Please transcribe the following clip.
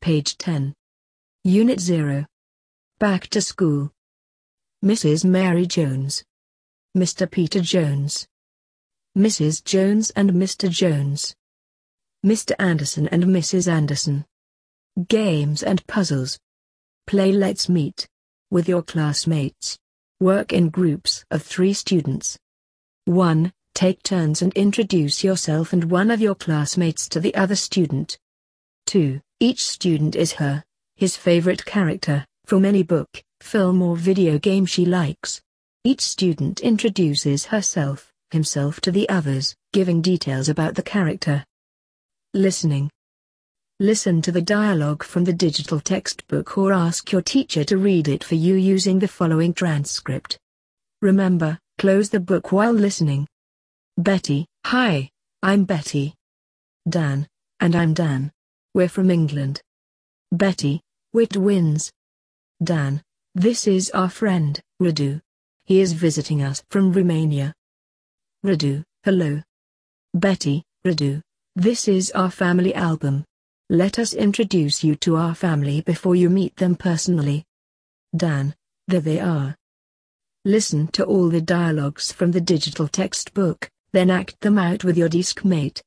Page 10. Unit 0. Back to school. Mrs. Mary Jones. Mr. Peter Jones. Mrs. Jones and Mr. Jones. Mr. Anderson and Mrs. Anderson. Games and puzzles. Play. Let's meet with your classmates. Work in groups of 3 students. 1. Take turns and introduce yourself and one of your classmates to the other student. 2. Each student is his favorite character, from any book, film or video game she likes. Each student introduces himself to the others, giving details about the character. Listening. Listen to the dialogue from the digital textbook or ask your teacher to read it for you using the following transcript. Remember, close the book while listening. Betty: Hi, I'm Betty. Dan: And I'm Dan. We're from England. Betty: Which wins? Dan: This is our friend, Radu. He is visiting us from Romania. Radu: Hello. Betty: Radu: This is our family album. Let us introduce you to our family before you meet them personally. Dan: There they are. Listen to all the dialogues from the digital textbook, then act them out with your deskmate.